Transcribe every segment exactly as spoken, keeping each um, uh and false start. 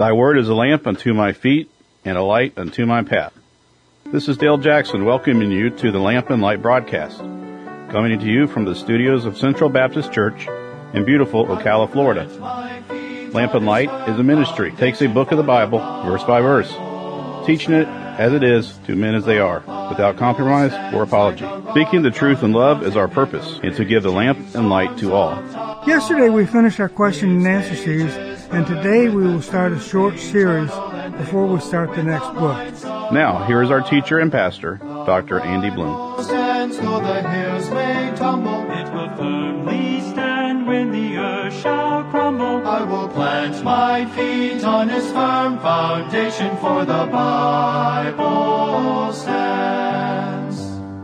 Thy word is a lamp unto my feet and a light unto my path. This is Dale Jackson welcoming you to the Lamp and Light broadcast, coming to you from the studios of Central Baptist Church in beautiful Ocala, Florida. Lamp and Light is a ministry. It takes a book of the Bible, verse by verse, teaching it as it is to men as they are, without compromise or apology. Speaking the truth in love is our purpose, and to give the lamp and light to all. Yesterday we finished our question and answer series, and today we will start a short series before we start the next book. Now, here is our teacher and pastor, Doctor Andy Bloom. Stands though the hills may tumble, it will firmly stand when the earth shall crumble. I will plant my feet on its firm foundation, for the Bible stands.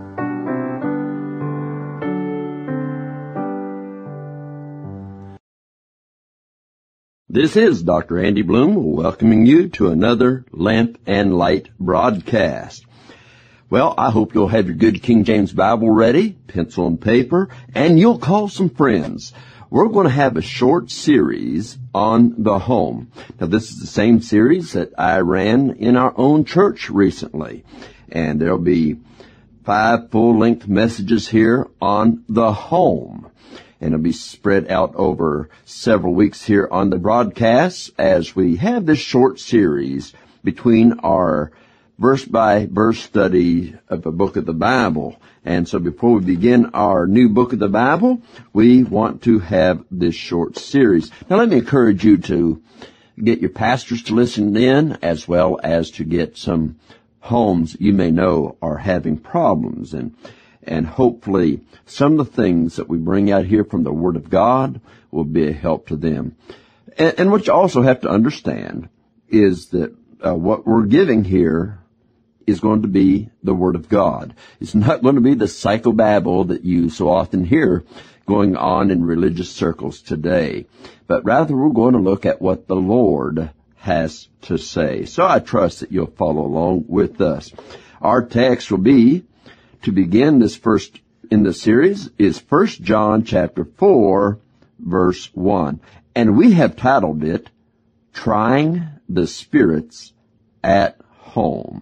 This is Doctor Andy Bloom welcoming you to another Lamp and Light broadcast. Well, I hope you'll have your good King James Bible ready, pencil and paper, and you'll call some friends. We're going to have a short series on the home. Now, this is the same series that I ran in our own church recently, and there'll be five full-length messages here on the home. And it'll be spread out over several weeks here on the broadcast as we have this short series between our verse-by-verse study of a book of the Bible. And so before we begin our new book of the Bible, we want to have this short series. Now let me encourage you to get your pastors to listen in, as well as to get some homes you may know are having problems. And And hopefully some of the things that we bring out here from the Word of God will be a help to them. And, and what you also have to understand is that uh, what we're giving here is going to be the Word of God. It's not going to be the psychobabble that you so often hear going on in religious circles today. But rather we're going to look at what the Lord has to say. So I trust that you'll follow along with us. Our text will be, to begin this first in the series, is First John chapter four, verse one. And we have titled it, Trying the Spirits at Home.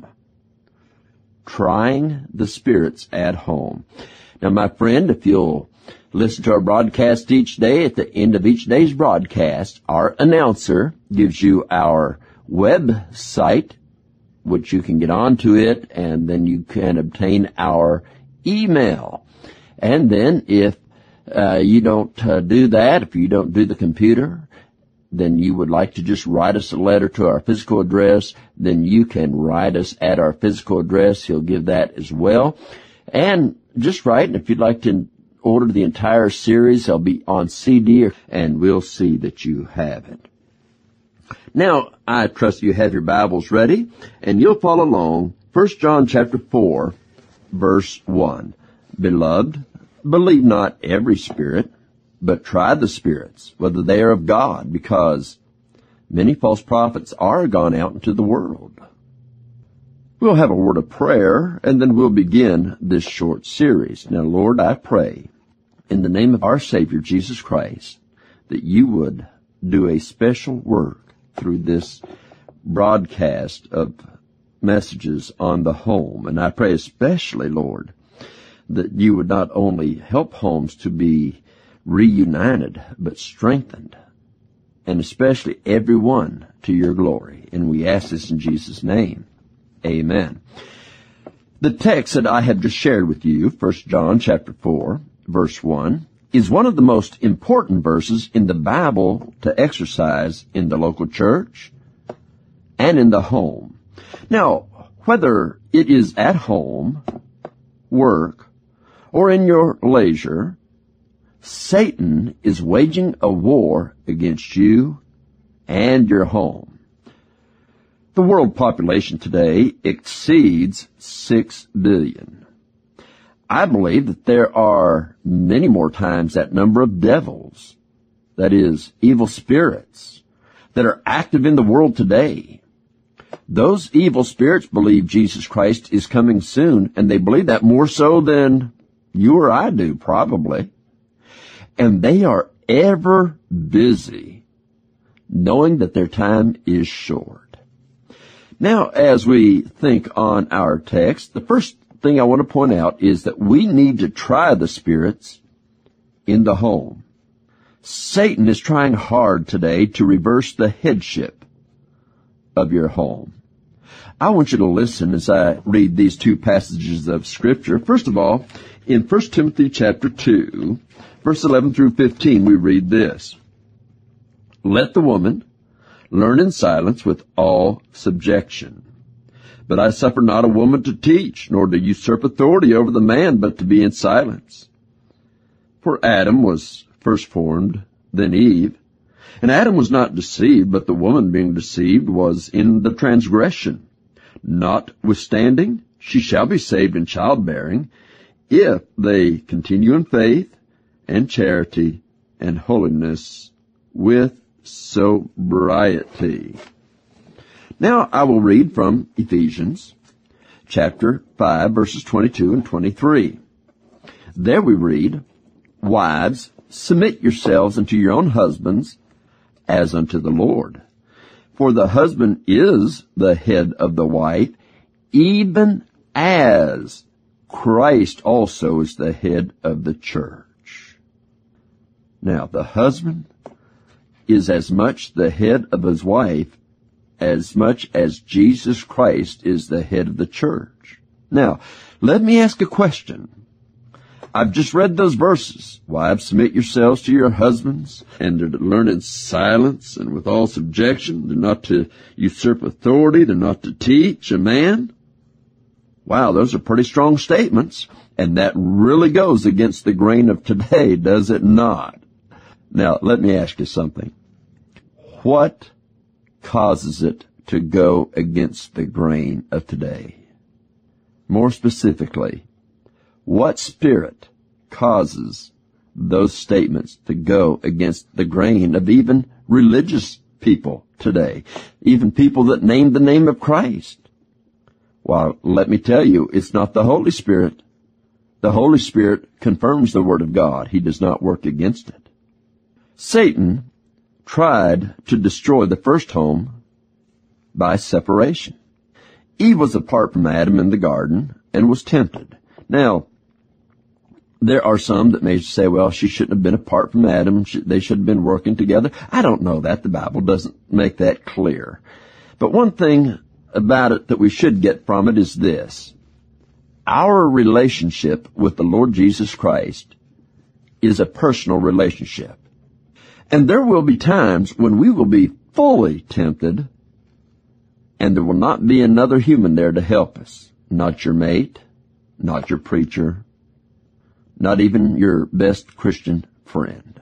Trying the Spirits at Home. Now, my friend, if you'll listen to our broadcast each day, at the end of each day's broadcast, our announcer gives you our website, which you can get onto it, and then you can obtain our email. And then if uh, you don't uh, do that, if you don't do the computer, then you would like to just write us a letter to our physical address, then you can write us at our physical address. He'll give that as well. And just write, and if you'd like to order the entire series, they'll be on C D, and we'll see that you have it. Now, I trust you have your Bibles ready, and you'll follow along. First John chapter four, verse one. Beloved, believe not every spirit, but try the spirits, whether they are of God, because many false prophets are gone out into the world. We'll have a word of prayer, and then we'll begin this short series. Now, Lord, I pray, in the name of our Savior, Jesus Christ, that you would do a special work through this broadcast of messages on the home. And I pray especially, Lord, that you would not only help homes to be reunited, but strengthened, and especially everyone to your glory. And we ask this in Jesus' name. Amen. The text that I have just shared with you, First John chapter four, verse one, is one of the most important verses in the Bible to exercise in the local church and in the home. Now, whether it is at home, work, or in your leisure, Satan is waging a war against you and your home. The world population today exceeds six billion. I believe that there are many more times that number of devils, that is, evil spirits, that are active in the world today. Those evil spirits believe Jesus Christ is coming soon, and they believe that more so than you or I do, probably. And they are ever busy knowing that their time is short. Now, as we think on our text, the first thing I want to point out is that we need to try the spirits in the home. Satan is trying hard today to reverse the headship of your home. I want you to listen as I read these two passages of Scripture. First of all, in First Timothy chapter two, verse eleven through fifteen, we read this. Let the woman learn in silence with all subjection. But I suffer not a woman to teach, nor to usurp authority over the man, but to be in silence. For Adam was first formed, then Eve. And Adam was not deceived, but the woman being deceived was in the transgression. Notwithstanding, she shall be saved in childbearing, if they continue in faith and charity and holiness with sobriety. Now I will read from Ephesians chapter five, verses twenty-two and twenty-three. There we read, Wives, submit yourselves unto your own husbands as unto the Lord. For the husband is the head of the wife, even as Christ also is the head of the church. Now, the husband is as much the head of his wife as much as Jesus Christ is the head of the church. Now, let me ask a question. I've just read those verses. Wives, submit yourselves to your husbands, and they're to learn in silence and with all subjection. They're not to usurp authority. They're not to teach a man. Wow, those are pretty strong statements, and that really goes against the grain of today, does it not? Now, let me ask you something. What causes it to go against the grain of today? More specifically, what spirit causes those statements to go against the grain of even religious people today, even people that name the name of Christ? Well, let me tell you, it's not the Holy Spirit. The Holy Spirit confirms the Word of God. He does not work against it. Satan tried to destroy the first home by separation. Eve was apart from Adam in the garden and was tempted. Now, there are some that may say, well, she shouldn't have been apart from Adam. They should have been working together. I don't know that. The Bible doesn't make that clear. But one thing about it that we should get from it is this. Our relationship with the Lord Jesus Christ is a personal relationship. And there will be times when we will be fully tempted, and there will not be another human there to help us. Not your mate, not your preacher, not even your best Christian friend.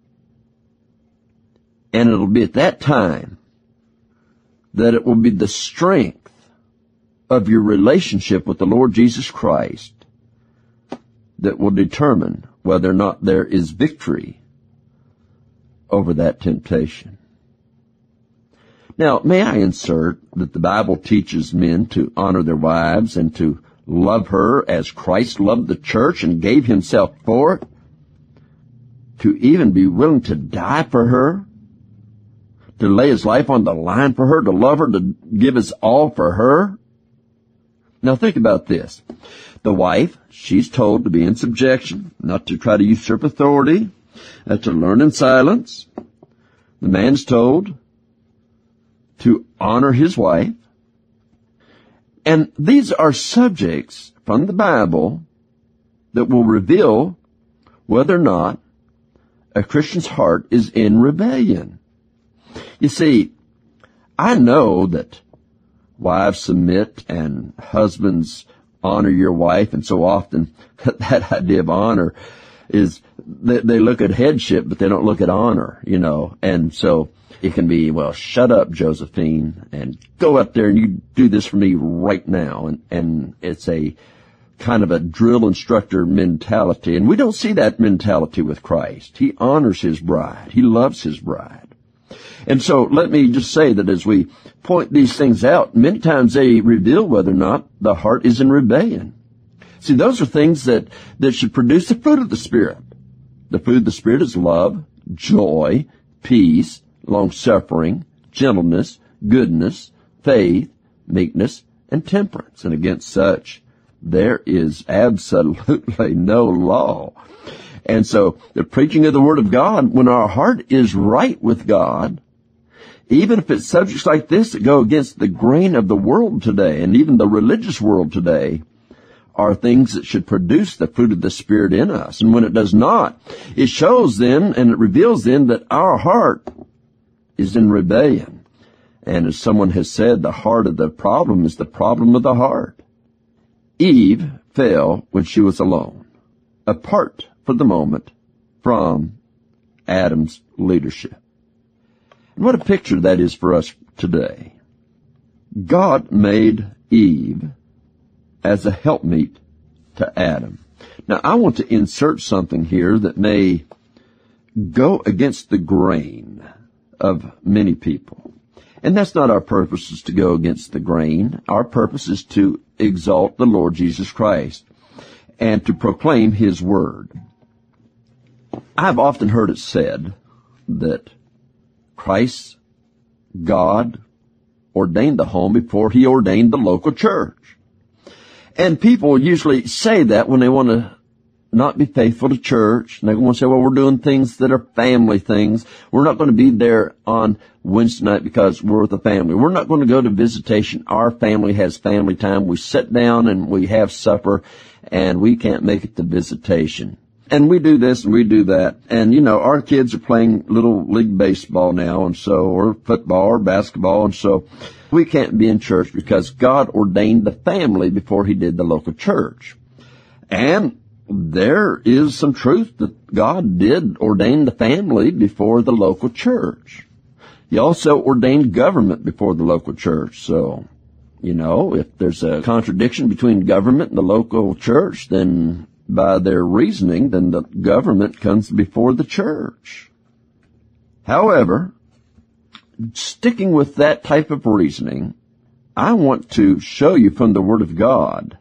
And it'll be at that time that it will be the strength of your relationship with the Lord Jesus Christ that will determine whether or not there is victory over that temptation. Now, may I insert that the Bible teaches men to honor their wives and to love her as Christ loved the church and gave himself for it, to even be willing to die for her, to lay his life on the line for her, to love her, to give his all for her. Now think about this. The wife, she's told to be in subjection, not to try to usurp authority, uh, to learn in silence. The man's told to honor his wife. And these are subjects from the Bible that will reveal whether or not a Christian's heart is in rebellion. You see, I know that wives submit and husbands honor your wife, and so often that idea of honor is they, they look at headship, but they don't look at honor, you know. And so it can be, well, shut up, Josephine, and go up there and you do this for me right now. And, and it's a kind of a drill instructor mentality. And we don't see that mentality with Christ. He honors his bride. He loves his bride. And so let me just say that as we point these things out, many times they reveal whether or not the heart is in rebellion. See, those are things that, that should produce the fruit of the Spirit. The fruit of the Spirit is love, joy, peace, long-suffering, gentleness, goodness, faith, meekness, and temperance. And against such there is absolutely no law. And so the preaching of the Word of God, when our heart is right with God, even if it's subjects like this that go against the grain of the world today, and even the religious world today, are things that should produce the fruit of the Spirit in us. And when it does not, it shows then, and it reveals then, that our heart is in rebellion. And as someone has said, the heart of the problem is the problem of the heart. Eve fell when she was alone, apart for the moment from Adam's leadership. And what a picture that is for us today. God made Eve as a helpmeet to Adam. Now, I want to insert something here that may go against the grain of many people. And that's not our purpose, is to go against the grain. Our purpose is to exalt the Lord Jesus Christ and to proclaim His Word. I've often heard it said that Christ, God, ordained the home before He ordained the local church. And people usually say that when they want to not be faithful to church. And they want to say, well, we're doing things that are family things. We're not going to be there on Wednesday night because we're with the family. We're not going to go to visitation. Our family has family time. We sit down and we have supper, and we can't make it to visitation. And we do this and we do that. And, you know, our kids are playing little league baseball now, and so, or football or basketball, and so we can't be in church because God ordained the family before He did the local church. And there is some truth that God did ordain the family before the local church. He also ordained government before the local church. So, you know, if there's a contradiction between government and the local church, then by their reasoning, then the government comes before the church. However, sticking with that type of reasoning, I want to show you from the Word of God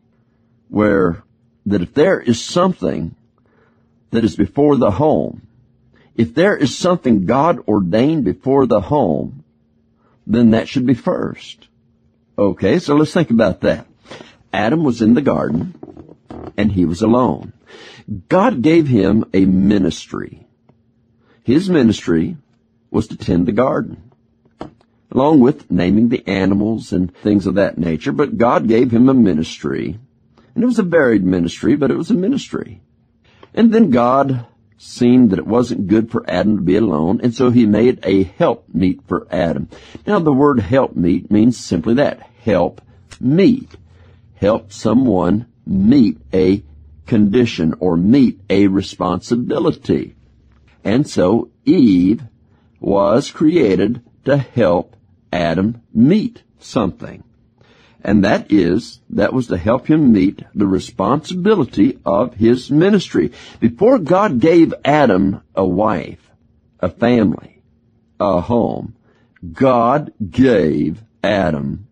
where that if there is something that is before the home, if there is something God ordained before the home, then that should be first. Okay, so let's think about that. Adam was in the garden, and he was alone. God gave him a ministry. His ministry was to tend the garden, along with naming the animals and things of that nature. But God gave him a ministry, and it was a varied ministry, but it was a ministry. And then God seen that it wasn't good for Adam to be alone, and so He made a helpmeet for Adam. Now, the word helpmeet means simply that, help meet. Help someone meet a condition or meet a responsibility. And so Eve was created to help Adam meet something. And that is, that was to help him meet the responsibility of his ministry. Before God gave Adam a wife, a family, a home, God gave Adam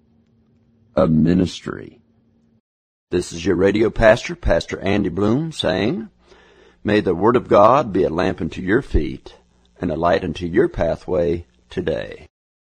a ministry. This is your radio pastor, Pastor Andy Bloom, saying, may the Word of God be a lamp unto your feet and a light unto your pathway today.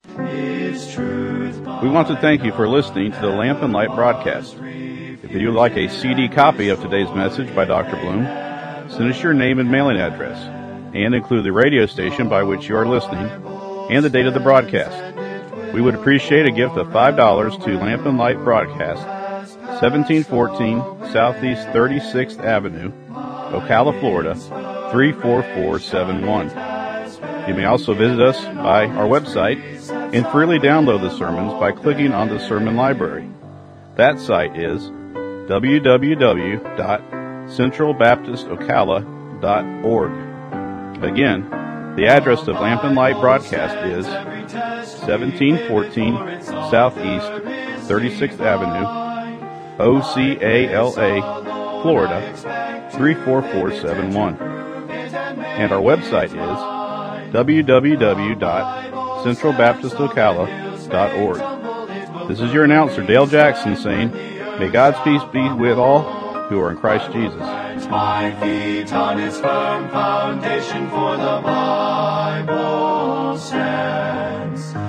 We want to thank you for listening to the Lamp and Light broadcast. If you'd like a C D copy of today's message by Doctor Bloom, send us your name and mailing address, and include the radio station by which you are listening and the date of the broadcast. We would appreciate a gift of five dollars to Lamp and Light Broadcast, seventeen fourteen Southeast thirty-sixth Avenue, Ocala, Florida, three four four seven one. You may also visit us by our website and freely download the sermons by clicking on the sermon library. That site is w w w dot central baptist ocala dot org. Again, the address of Lamp and Light Broadcast is seventeen fourteen Southeast thirty-sixth Avenue, O C A L A, Florida, three four four seven one. And our website is w w w dot central baptist ocala dot org. This is your announcer, Dale Jackson, saying, may God's peace be with all who are in Christ Jesus. plant my feet on its firm foundation, for the Bible stands.